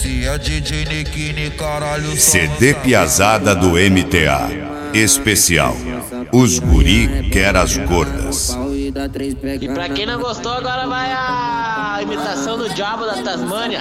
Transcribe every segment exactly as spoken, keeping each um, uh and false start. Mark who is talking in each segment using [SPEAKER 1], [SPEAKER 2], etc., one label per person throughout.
[SPEAKER 1] Esse é D J Nikini, caralho.
[SPEAKER 2] C D Piazada do M T A. Especial. Os guri quer as gordas.
[SPEAKER 3] E pra quem não gostou, agora vai a imitação do Diabo da Tasmânia.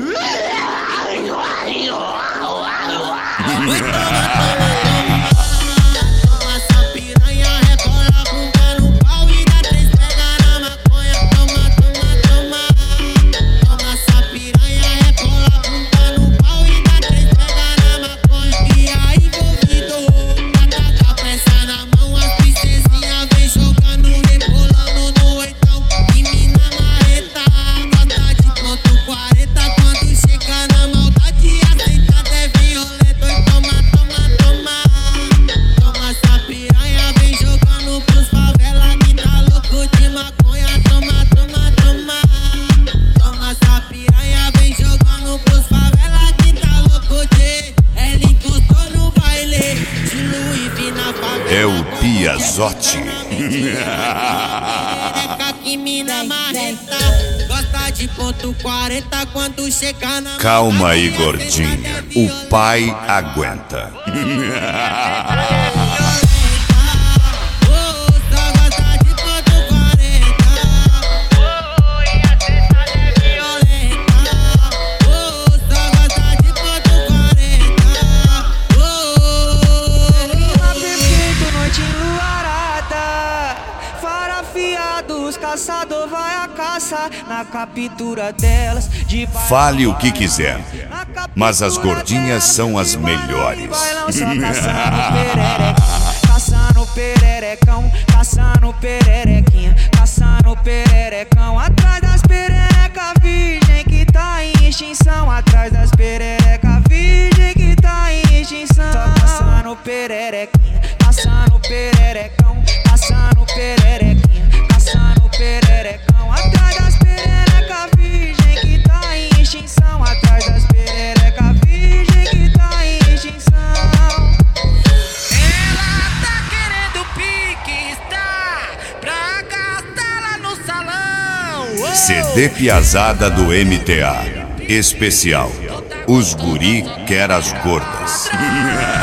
[SPEAKER 2] É o Piazote. Calma aí, gordinha. O pai aguenta.
[SPEAKER 4] Os caçador vai a caça na captura delas de
[SPEAKER 2] Fale o que quiser, mas as gordinhas são as melhores.
[SPEAKER 4] Caçando pererecão, caçando pererequinha, caçando pererecão, atrás das perereca virgem que tá em extinção, atrás das perereca virgem que tá em extinção. Só caçando pererequinha, caçando pererecão, caçando pererequinha, caçando pererecão, atrás das perereca virgem que tá em extinção, atrás das perereca virgem que tá em extinção.
[SPEAKER 5] Ela tá querendo pique, está pra gastar lá no salão.
[SPEAKER 2] C D Piazada do M T A. Especial. Os guri quer as gordas.